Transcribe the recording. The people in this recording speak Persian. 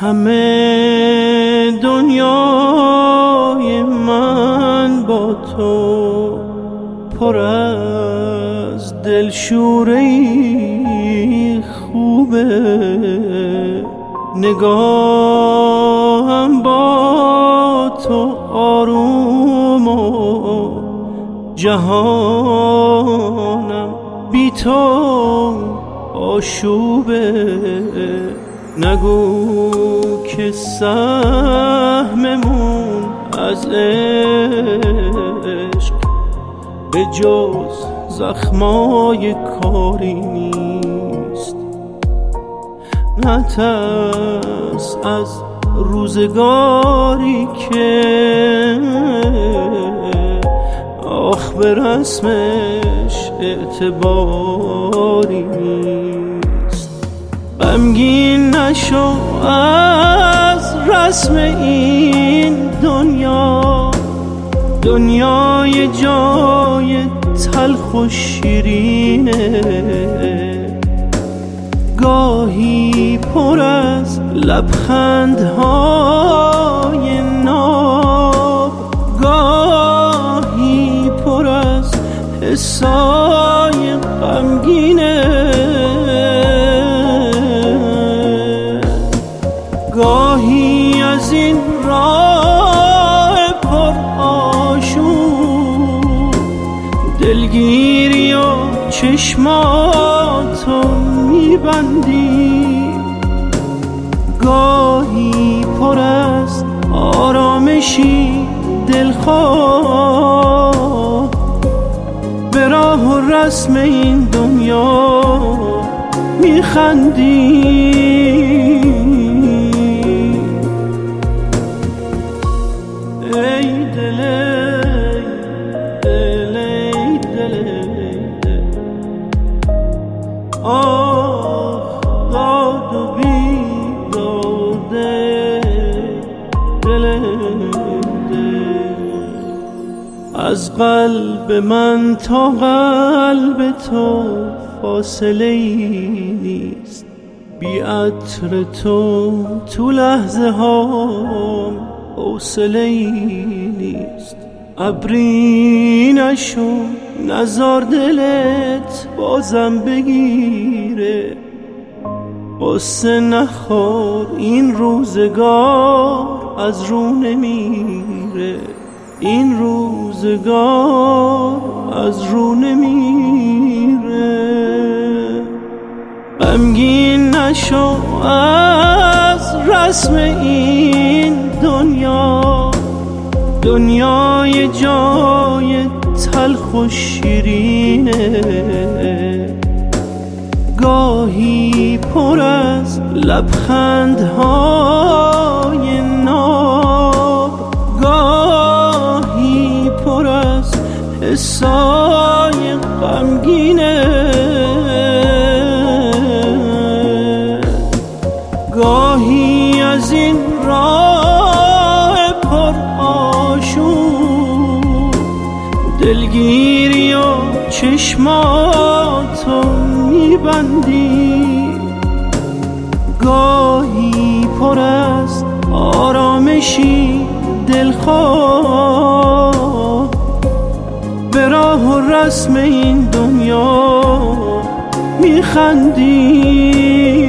همه دنیای من با تو پر از دلشوری خوبه، نگاهم با تو آروم و جهانم بی تو آشوبه. نگو که سهممون از عشق به جز زخمای کاری نیست. نترس از روزگاری که آخ به رسمش اعتباری نیست. غمگین نشو از رسم این دنیا، دنیای جای تلخ و شیرینه، گاهی پر از لبخندهای ناب، گاهی پر از حسای غمگینه، گاهی از این راه پر آشوب دلگیری و چشماتو میبندی، گاهی پر از آرامشی دلخواه به راه و رسم این دنیا میخندی. ای دل دل دل آه داد و بیداده دل از قلب من تا قلب تو فاصله ای نیست. بی عطر تو لحظه هام حوصله ای نیست. ابری نشو نزار دلت بازم بگیره، قصه نخور این روزگار از رو نمیره، این روزگار از رو نمیره. غمگین نشو از رسم این دنیا، دنیای جای تلخ و شیرینه، گاهی پر از لبخندهای ناب، گاهی پر از حسای غمگینه، گاهی از این راه پر آشوب دلگیری و چشماتو میبندی، گاهی پر از آرامشی دلخواه به راه و رسم این دنیا میخندی.